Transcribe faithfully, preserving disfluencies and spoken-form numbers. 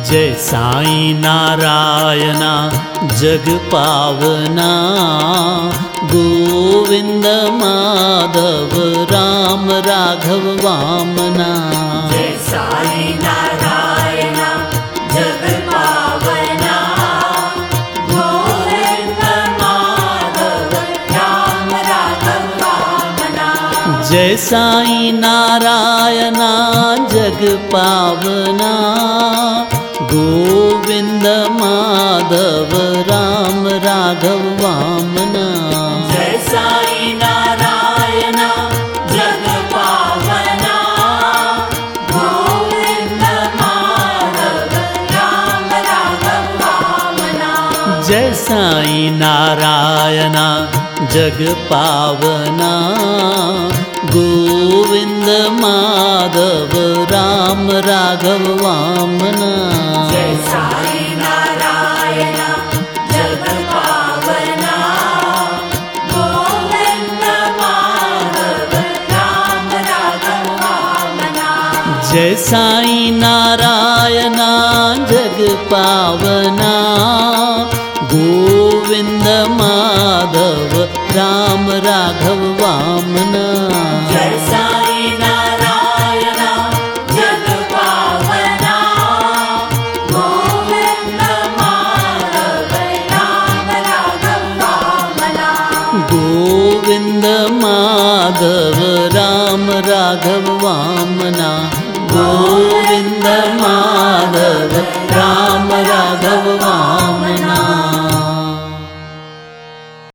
जय साईं नारायणा जग पावना, गोविंद माधव राम राघव वामना। जय साईं नारायणा जग पावना, गोविंद माधव राम राघव वामना। जय साईं नारायणा जग पावना, गोविंद माधव राम राघव वामना। जय साईं नारायणा जग पावना, गोविंद माधव राम राघव वामना। जय साईं नारायणा जग पावना, गोविंद माधव राम राघव वामना। जय साईं नारायणा जग पावना, गोविंद माधव राम राघव वामना। जय साईं नारायणा जग पावना, गोविंद माधव राम राघव वामना। जय साईं नारायणा जग पावना, गोविंद माधव राम राघव वामना। गोविंद माधव राम राघव वामना। गोविंद माधव राम राघव